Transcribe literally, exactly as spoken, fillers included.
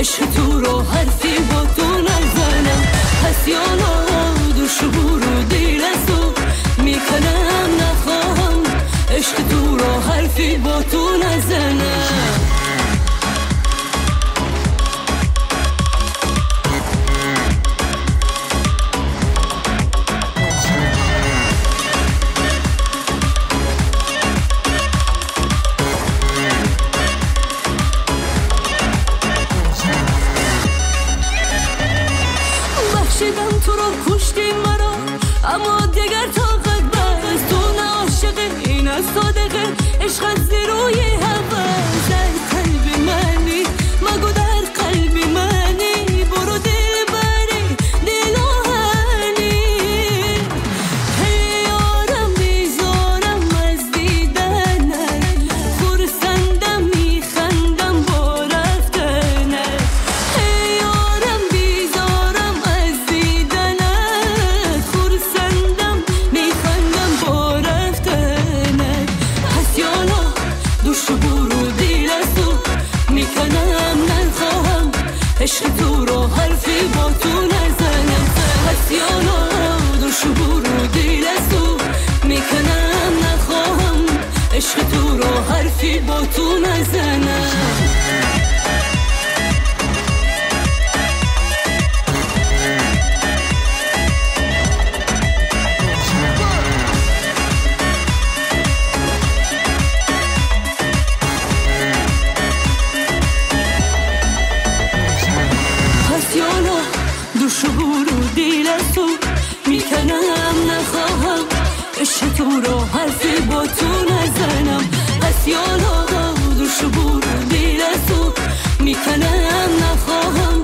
عشق تو رو حرفی با تو نزنم. پس یالا دو شبور و دل از تو میکنم نخواهم، عشق تو رو حرفی با تو نزنم. بخشیدم تو رو کشتی مرا، اما دیگر طاقت بس تو نه عاشق این از صادقه، عشق از زیروی هوس در قلب منی، مگو در قلب منی، برو دل بری دل آهنی. هی یارم بیزارم از دیدنت، خورسندم میخندم با رفتنت. هی یارم بیزارم از دیدنت، خورسندم میخندم با رفتنت. پس یالا دو شبور و دل از تو میکنم نخواهم، عشق تو رو حرفی با تو نزنم. پس یالا دو شبور و دل از تو میکنم نخواهم، عشق تو رو حرفی با تو نزنم. پس یالا دو شبور و دل از تو میکنم نخواهم، عشق تو رو حرفی با تو نزنم. پس یالا دو شبور و دل از تو میکنم نخواهم،